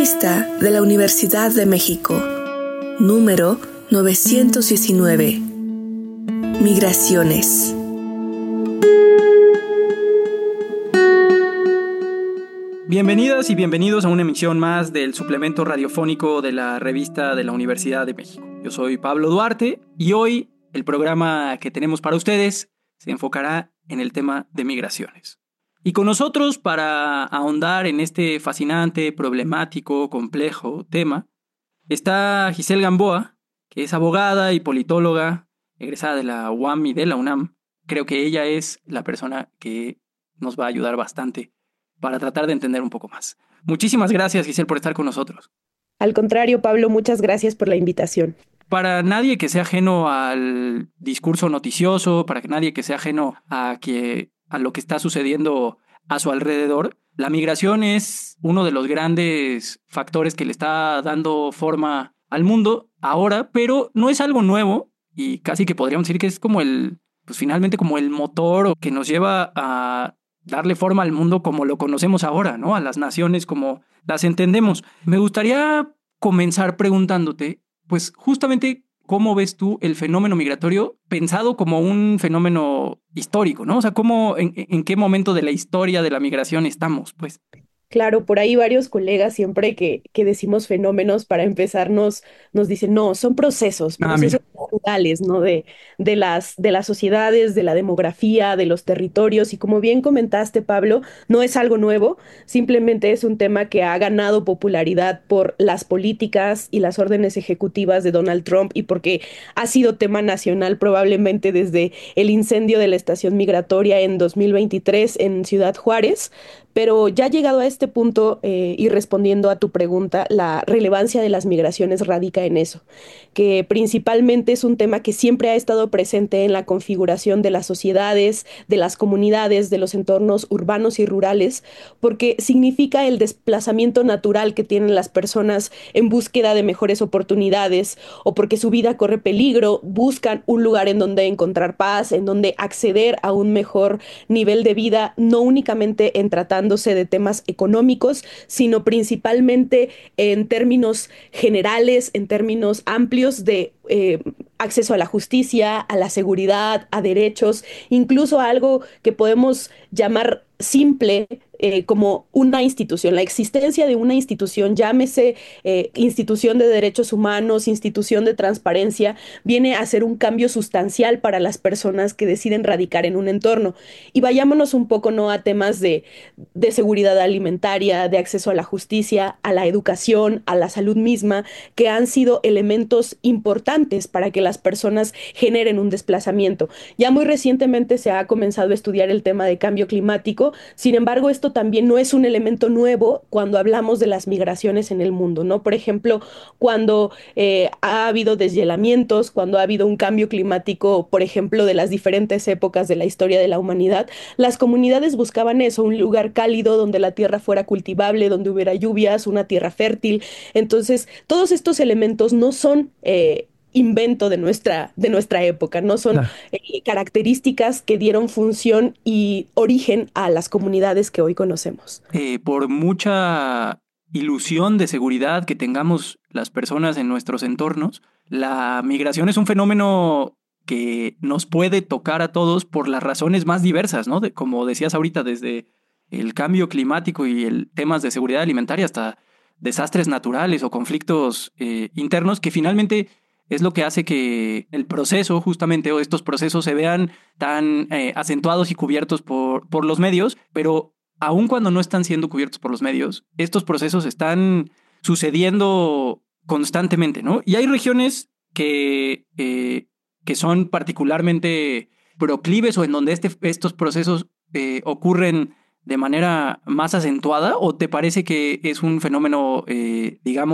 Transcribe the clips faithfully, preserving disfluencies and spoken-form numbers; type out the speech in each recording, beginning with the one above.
Revista de la Universidad de México, número novecientos diecinueve. Migraciones. Bienvenidas y bienvenidos a una emisión más del suplemento radiofónico de la Revista de la Universidad de México. Yo soy Pablo Duarte y hoy el programa que tenemos para ustedes se enfocará en el tema de migraciones. Y con nosotros, para ahondar en este fascinante, problemático, complejo tema, está Giselle Gamboa, que es abogada y politóloga, egresada de la U A M y de la UNAM. Creo que ella es la persona que nos va a ayudar bastante para tratar de entender un poco más. Muchísimas gracias, Giselle, por estar con nosotros. Al contrario, Pablo, muchas gracias por la invitación. Para nadie que sea ajeno al discurso noticioso, para que nadie que sea ajeno a que a lo que está sucediendo a su alrededor, la migración es uno de los grandes factores que le está dando forma al mundo ahora, pero no es algo nuevo y casi que podríamos decir que es como el, pues finalmente como el motor que nos lleva a darle forma al mundo como lo conocemos ahora, ¿no? A las naciones como las entendemos. Me gustaría comenzar preguntándote, pues justamente, ¿cómo ves tú el fenómeno migratorio pensado como un fenómeno histórico, ¿no? O sea, ¿cómo, en, en qué momento de la historia de la migración estamos, pues? Claro, por ahí varios colegas siempre que, que decimos fenómenos para empezar nos, nos dicen, no, son procesos, Ah, procesos mira. naturales, ¿no? De, de las, de las sociedades, de la demografía, de los territorios. Y como bien comentaste, Pablo, no es algo nuevo, simplemente es un tema que ha ganado popularidad por las políticas y las órdenes ejecutivas de Donald Trump y porque ha sido tema nacional probablemente desde el incendio de la estación migratoria en dos mil veintitrés en Ciudad Juárez. Pero ya llegado a este punto eh, y respondiendo a tu pregunta, la relevancia de las migraciones radica en eso, que principalmente es un tema que siempre ha estado presente en la configuración de las sociedades, de las comunidades, de los entornos urbanos y rurales, porque significa el desplazamiento natural que tienen las personas en búsqueda de mejores oportunidades o porque su vida corre peligro, buscan un lugar en donde encontrar paz, en donde acceder a un mejor nivel de vida, no únicamente en tratar de temas económicos, sino principalmente en términos generales, en términos amplios de eh, acceso a la justicia, a la seguridad, a derechos, incluso a algo que podemos llamar simple eh, como una institución, la existencia de una institución, llámese eh, institución de derechos humanos, institución de transparencia, viene a ser un cambio sustancial para las personas que deciden radicar en un entorno. Y vayámonos un poco no a temas de, de seguridad alimentaria, de acceso a la justicia, a la educación, a la salud misma, que han sido elementos importantes para que las personas generen un desplazamiento. Ya muy recientemente se ha comenzado a estudiar el tema de cambio climático. Sin embargo, esto también no es un elemento nuevo cuando hablamos de las migraciones en el mundo, ¿no? Por ejemplo, cuando eh, ha habido deshielamientos, cuando ha habido un cambio climático, por ejemplo, de las diferentes épocas de la historia de la humanidad, las comunidades buscaban eso, un lugar cálido donde la tierra fuera cultivable, donde hubiera lluvias, una tierra fértil. Entonces, todos estos elementos no son eh, invento de nuestra, de nuestra época, no son Claro. eh, características que dieron función y origen a las comunidades que hoy conocemos. Eh, por mucha ilusión de seguridad que tengamos las personas en nuestros entornos, la migración es un fenómeno que nos puede tocar a todos por las razones más diversas, ¿no? De, como decías ahorita, desde el cambio climático y el temas de seguridad alimentaria hasta desastres naturales o conflictos eh, internos que finalmente es lo que hace que el proceso justamente o estos procesos se vean tan eh, acentuados y cubiertos por, por los medios, pero aun cuando no están siendo cubiertos por los medios, estos procesos están sucediendo constantemente, ¿no? Y hay regiones que, eh, que son particularmente proclives o en donde este, estos procesos eh, ocurren de manera más acentuada, ¿o te parece que es un fenómeno, eh, digamos,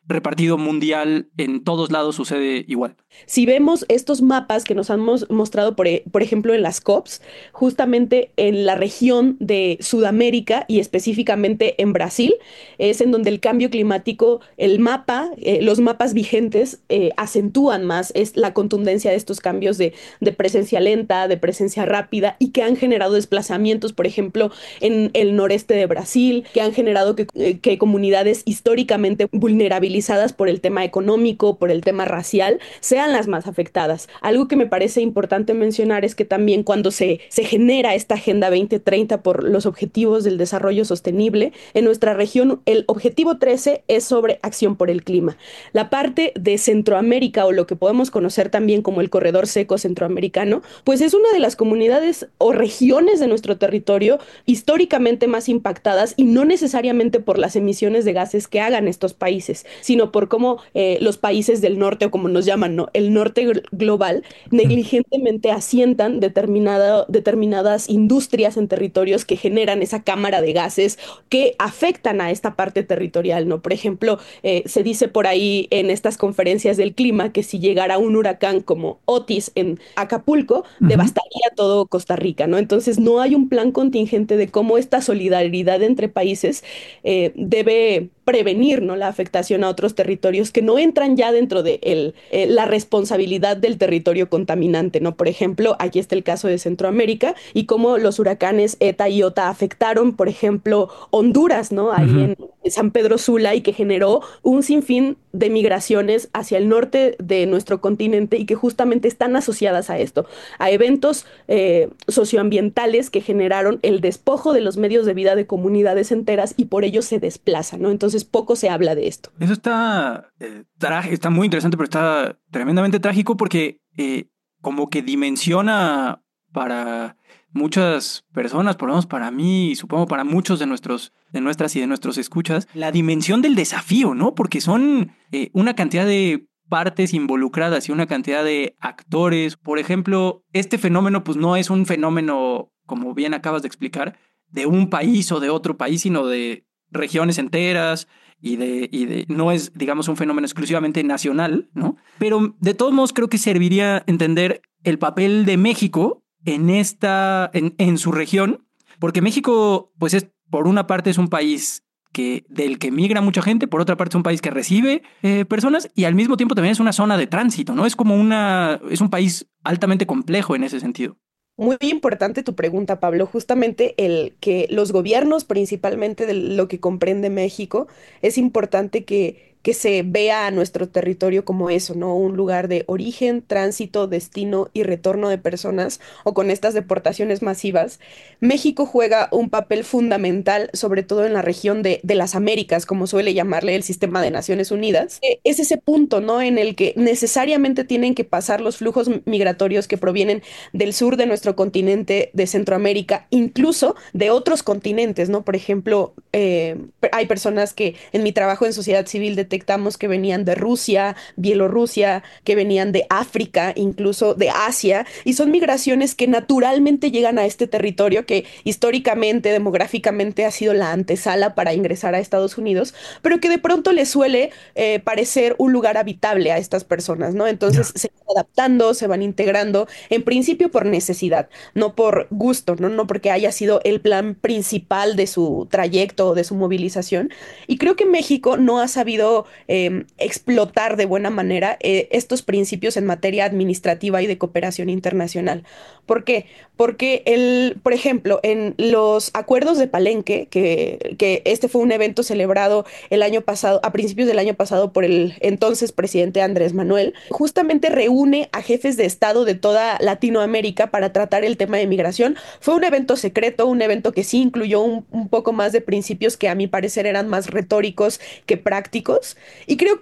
repartido mundial, en todos lados sucede igual. Si vemos estos mapas que nos han mos- mostrado, por, e- por ejemplo, en las COPs, justamente en la región de Sudamérica y específicamente en Brasil, es en donde el cambio climático, el mapa, eh, los mapas vigentes eh, acentúan más es la contundencia de estos cambios de, de presencia lenta, de presencia rápida y que han generado desplazamientos, por ejemplo, en el noreste de Brasil, que han generado que, eh, que comunidades históricamente vulnerables por el tema económico, por el tema racial, sean las más afectadas. Algo que me parece importante mencionar es que también cuando se, se genera esta Agenda veinte treinta por los Objetivos del Desarrollo Sostenible, en nuestra región el objetivo trece es sobre acción por el clima. La parte de Centroamérica, o lo que podemos conocer también como el Corredor Seco Centroamericano, pues es una de las comunidades o regiones de nuestro territorio históricamente más impactadas, y no necesariamente por las emisiones de gases que hagan estos países, sino por cómo eh, los países del norte, o como nos llaman, ¿no? El norte global, negligentemente asientan determinada, determinadas industrias en territorios que generan esa cámara de gases que afectan a esta parte territorial, ¿no? Por ejemplo, eh, se dice por ahí en estas conferencias del clima que si llegara un huracán como Otis en Acapulco, uh-huh, devastaría todo Costa Rica, ¿no? Entonces no hay un plan contingente de cómo esta solidaridad entre países eh, debe prevenir, ¿no?, la afectación a otros territorios que no entran ya dentro de el, eh, la responsabilidad del territorio contaminante, ¿no? Por ejemplo, aquí está el caso de Centroamérica y cómo los huracanes Eta y Iota afectaron, por ejemplo, Honduras, ¿no? Ahí uh-huh, en San Pedro Sula, y que generó un sinfín de migraciones hacia el norte de nuestro continente y que justamente están asociadas a esto, a eventos eh, socioambientales que generaron el despojo de los medios de vida de comunidades enteras y por ello se desplazan, ¿no? Entonces poco se habla de esto. Eso está, eh, tra- está muy interesante, pero está tremendamente trágico porque eh, como que dimensiona para muchas personas, por lo menos para mí y supongo para muchos de nuestros, de nuestras y de nuestros escuchas, la dimensión del desafío, ¿no? Porque son eh, una cantidad de partes involucradas y una cantidad de actores. Por ejemplo, este fenómeno pues no es un fenómeno, como bien acabas de explicar, de un país o de otro país, sino de regiones enteras y de, y de no es, digamos, un fenómeno exclusivamente nacional, ¿no? Pero de todos modos creo que serviría entender el papel de México en esta, en, en su región, porque México, pues es, por una parte es un país que, del que migra mucha gente, por otra parte es un país que recibe eh, personas y al mismo tiempo también es una zona de tránsito, ¿no? Es como una, es un país altamente complejo en ese sentido. Muy importante tu pregunta, Pablo. Justamente el que los gobiernos, principalmente de lo que comprende México, es importante que, que se vea a nuestro territorio como eso, ¿no? Un lugar de origen, tránsito, destino y retorno de personas, o con estas deportaciones masivas. México juega un papel fundamental, sobre todo en la región de, de las Américas, como suele llamarle el sistema de Naciones Unidas. Eh, Es ese punto, ¿no?, en el que necesariamente tienen que pasar los flujos migratorios que provienen del sur de nuestro continente, de Centroamérica, incluso de otros continentes, ¿no? Por ejemplo, eh, hay personas que en mi trabajo en sociedad civil detectamos que venían de Rusia, Bielorrusia, que venían de África, incluso de Asia, y son migraciones que naturalmente llegan a este territorio que históricamente, demográficamente ha sido la antesala para ingresar a Estados Unidos, pero que de pronto les suele eh, parecer un lugar habitable a estas personas, ¿no? Entonces yeah. se van adaptando, se van integrando, en principio por necesidad, no por gusto, ¿no? No porque haya sido el plan principal de su trayecto o de su movilización. Y creo que México no ha sabido eh, explotar de buena manera eh, estos principios en materia administrativa y de cooperación internacional. ¿Por qué? Porque, el, por ejemplo, en los acuerdos de Palenque, que, que este fue un evento celebrado el año pasado, a principios del año pasado por el entonces presidente Andrés Manuel, justamente reúne a jefes de Estado de toda Latinoamérica para tratar el tema de migración. Fue un evento secreto, un evento que sí incluyó un, un poco más de principios que a mi parecer eran más retóricos que prácticos. Y creo que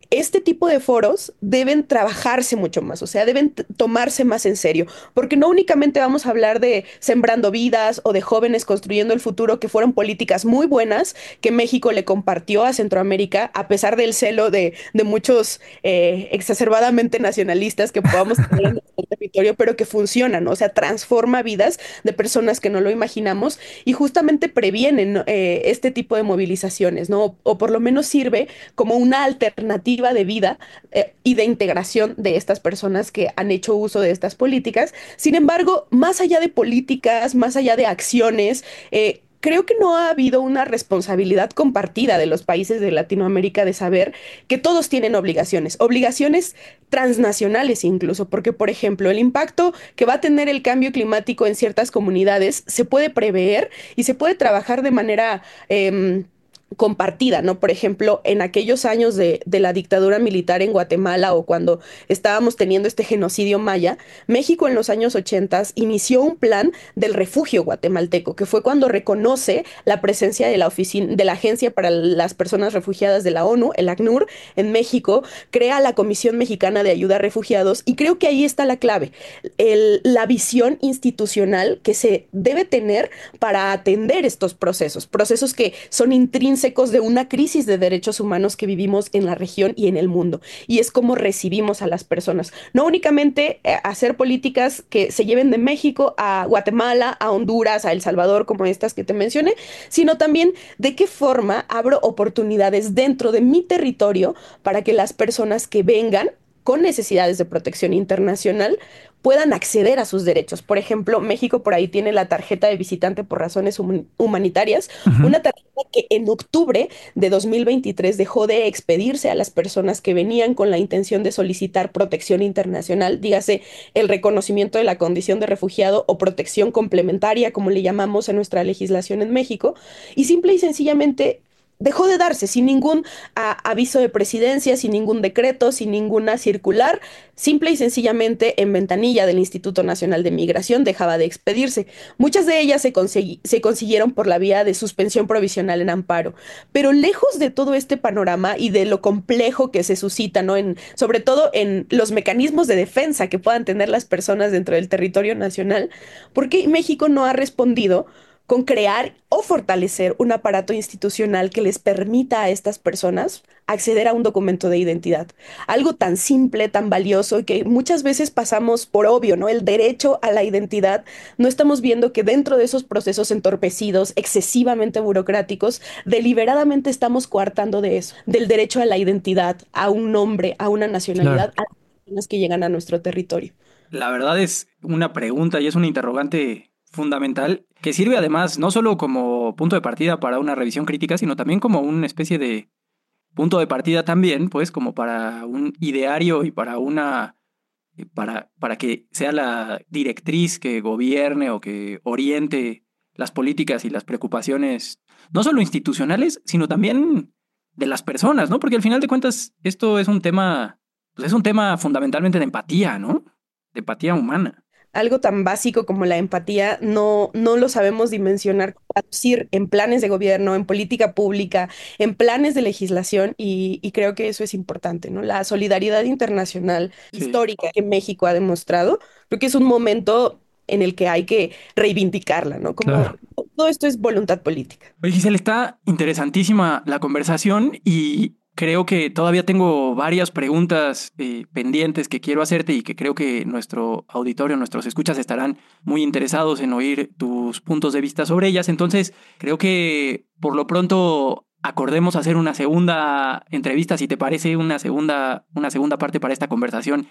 este tipo de foros deben trabajarse mucho más, o sea, deben t- tomarse más en serio, porque no únicamente vamos a hablar de sembrando vidas o de jóvenes construyendo el futuro, que fueron políticas muy buenas que México le compartió a Centroamérica, a pesar del celo de, de muchos eh, exacerbadamente nacionalistas que podamos tener en nuestro territorio, pero que funcionan, ¿no? O sea, transforma vidas de personas que no lo imaginamos y justamente previenen, ¿no? eh, este tipo de movilizaciones, ¿no? O, o por lo menos sirve como una alternativa de vida eh, y de integración de estas personas que han hecho uso de estas políticas. Sin embargo, más allá de políticas, más allá de acciones, eh, creo que no ha habido una responsabilidad compartida de los países de Latinoamérica de saber que todos tienen obligaciones, obligaciones transnacionales incluso, porque por ejemplo el impacto que va a tener el cambio climático en ciertas comunidades se puede prever y se puede trabajar de manera eh, compartida, ¿no? Por ejemplo, en aquellos años de, de la dictadura militar en Guatemala o cuando estábamos teniendo este genocidio maya, México en los años ochenta inició un plan del refugio guatemalteco, que fue cuando reconoce la presencia de la oficina, de la Agencia para las Personas Refugiadas de la ONU, el ACNUR, en México, crea la Comisión Mexicana de Ayuda a Refugiados y creo que ahí está la clave, el, la visión institucional que se debe tener para atender estos procesos, procesos que son intrínsecos de una crisis de derechos humanos que vivimos en la región y en el mundo. Y es como recibimos a las personas. No únicamente eh, hacer políticas que se lleven de México a Guatemala, a Honduras, a El Salvador, como estas que te mencioné, sino también de qué forma abro oportunidades dentro de mi territorio para que las personas que vengan con necesidades de protección internacional puedan acceder a sus derechos. Por ejemplo, México por ahí tiene la tarjeta de visitante por razones hum- humanitarias, Ujú. una tarjeta que en octubre de dos mil veintitrés dejó de expedirse a las personas que venían con la intención de solicitar protección internacional, dígase el reconocimiento de la condición de refugiado o protección complementaria, como le llamamos en nuestra legislación en México, y simple y sencillamente dejó de darse sin ningún a- aviso de presidencia, sin ningún decreto, sin ninguna circular, simple y sencillamente en ventanilla del Instituto Nacional de Migración dejaba de expedirse. Muchas de ellas se, consegui- se consiguieron por la vía de suspensión provisional en amparo, pero lejos de todo este panorama y de lo complejo que se suscita, ¿no? En, sobre todo en los mecanismos de defensa que puedan tener las personas dentro del territorio nacional, ¿por qué México no ha respondido con crear o fortalecer un aparato institucional que les permita a estas personas acceder a un documento de identidad? Algo tan simple, tan valioso y que muchas veces pasamos por obvio, ¿no? El derecho a la identidad. No estamos viendo que dentro de esos procesos entorpecidos, excesivamente burocráticos, deliberadamente estamos coartando de eso, del derecho a la identidad, a un nombre, a una Claro. nacionalidad, a las personas que llegan a nuestro territorio. La verdad es una pregunta y es una interrogante fundamental que sirve además no solo como punto de partida para una revisión crítica, sino también como una especie de punto de partida también, pues como para un ideario y para una para, para que sea la directriz que gobierne o que oriente las políticas y las preocupaciones, no solo institucionales, sino también de las personas, ¿no? Porque al final de cuentas esto es un tema, pues es un tema fundamentalmente de empatía, ¿no? De empatía humana. Algo tan básico como la empatía no, no lo sabemos dimensionar, traducir en planes de gobierno, en política pública, en planes de legislación y, y creo que eso es importante, ¿no? La solidaridad internacional Sí. histórica que México ha demostrado, creo que es un momento en el que hay que reivindicarla, ¿no? Como Claro. todo esto es voluntad política. Oye, Giselle, está interesantísima la conversación y creo que todavía tengo varias preguntas eh, pendientes que quiero hacerte y que creo que nuestro auditorio, nuestros escuchas estarán muy interesados en oír tus puntos de vista sobre ellas. Entonces, creo que por lo pronto acordemos hacer una segunda entrevista, si te parece, una segunda, una segunda parte para esta conversación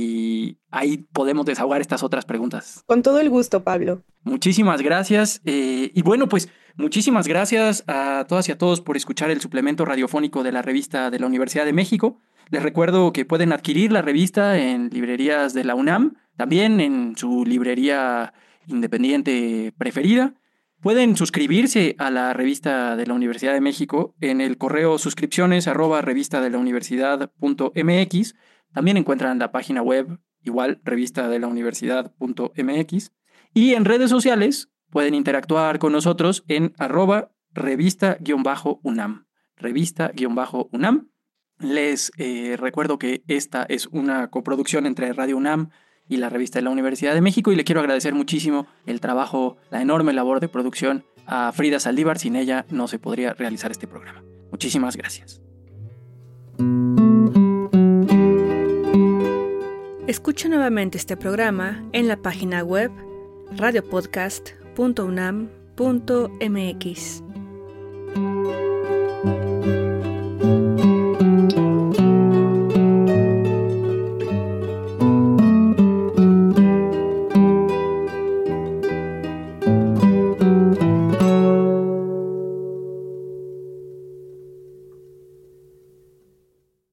y ahí podemos desahogar estas otras preguntas. Con todo el gusto, Pablo. Muchísimas gracias. Eh, y bueno, pues muchísimas gracias a todas y a todos por escuchar el suplemento radiofónico de la revista de la Universidad de México. Les recuerdo que pueden adquirir la revista en librerías de la UNAM, también en su librería independiente preferida. Pueden suscribirse a la revista de la Universidad de México en el correo suscripciones arroba revista de la universidad punto mx. También encuentran la página web igual revista de la universidad punto mx. Y en redes sociales pueden interactuar con nosotros en arroba revista-unam. Revista-unam. Les eh, recuerdo que esta es una coproducción entre Radio UNAM y la revista de la Universidad de México, y le quiero agradecer muchísimo el trabajo, la enorme labor de producción a Frida Saldívar. Sin ella no se podría realizar este programa. Muchísimas gracias. Escucha nuevamente este programa en la página web radio podcast punto unam punto m x.